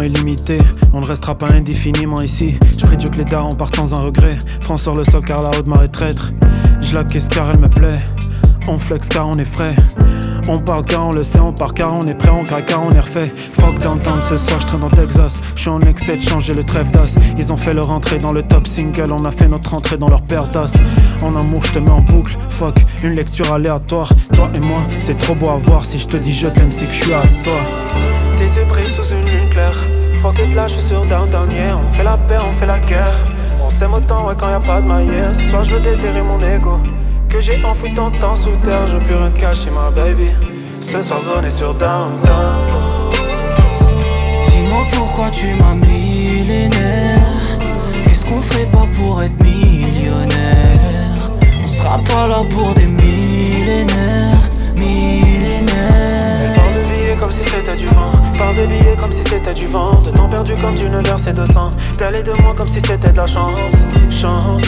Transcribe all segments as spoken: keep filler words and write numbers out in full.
temps illimité, on ne restera pas indéfiniment ici. Je prie Dieu que les darons partent sans un regret. France sur le sol car la haute marée traître. Je la caisse car elle me plaît. On flex car on est frais. On parle car on le sait, on part car on est prêt, on craque car on est refait. Fuck downtown ce soir, je traîne dans Texas. Je suis en excès de changer le trêve d'as. Ils ont fait leur entrée dans le top single, on a fait notre entrée dans leur paire d'as. En amour je te mets en boucle, fuck, une lecture aléatoire. Toi et moi, c'est trop beau à voir. Si je te dis je t'aime, c'est que je suis à toi. Tes yeux brillent sous une lune claire. Fuck it là, je suis sur downtown, yeah. On fait la paix, on fait la guerre. On s'aime autant, ouais, quand y a pas de manière. Ce soir je veux déterrer mon ego que j'ai enfoui tant de temps sous terre. Je veux plus rien te cacher, ma baby. Ce soir zone est sur downtown. Dis-moi pourquoi tu m'as millénaire. Qu'est-ce qu'on ferait pas pour être millionnaire? On sera pas là pour des millénaires. Millénaires. Elle parle de billets comme si c'était du vent. Parle de billets comme si c'était du vent. De temps perdu comme d'une versée de sang. D'aller de moi comme si c'était de la chance. Chance.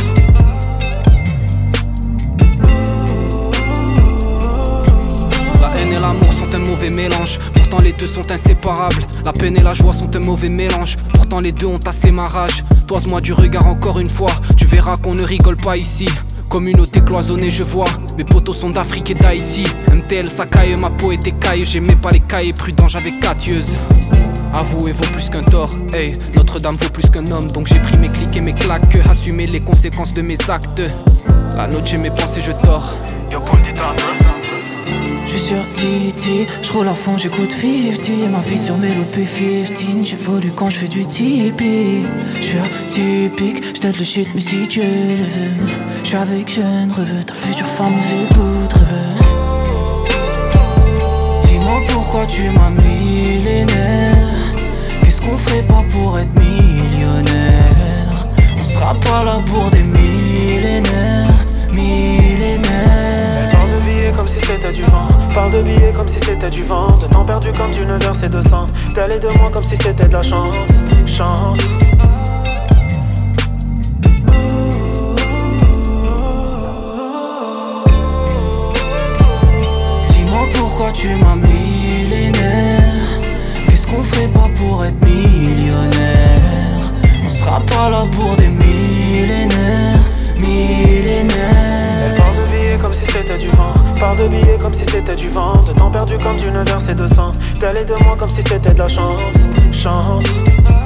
La haine et l'amour sont un mauvais mélange, pourtant les deux sont inséparables. La peine et la joie sont un mauvais mélange, pourtant les deux ont assez ma rage. Toise-moi du regard encore une fois, tu verras qu'on ne rigole pas ici. Communauté cloisonnée je vois, mes potos sont d'Afrique et d'Haïti. M T L ça caille, ma peau était caille, j'aimais pas les cailles, prudent j'avais quatre yeux. Avouer vaut plus qu'un tort, hey, Notre-Dame vaut plus qu'un homme. Donc j'ai pris mes clics et mes claques, assumer les conséquences de mes actes. La note j'ai mes pensées, je tords. Yo Paul dit Je suis sur Titi, je roule à fond, j'écoute cinquante. Ma vie sur Melo depuis quinze. J'évolue quand je fais du Tipeee. Je suis atypique, j't'aide le shit mais si Dieu le veut. Je suis avec jeune rebeu, ta future femme nous écoute rebeu. Dis-moi pourquoi tu m'as millénaire. Qu'est-ce qu'on ferait pas pour être millionnaire? On sera pas là pour des millénaires. Millénaires. Parle de billets comme si c'était du vent. Parle de billets comme si c'était du vent. De temps perdu comme d'une versée de sang. D'aller de moi comme si c'était de la chance. Chance. Dis-moi pourquoi tu m'as millénaire. Qu'est-ce qu'on ferait pas pour être millionnaire? On sera pas là pour des millénaires. Millénaires. Elle parle de billets comme si c'était du vent. Parle de billets comme si c'était du vent. De temps perdu comme d'une versée de sang. D'aller de moi comme si c'était de la chance. Chance.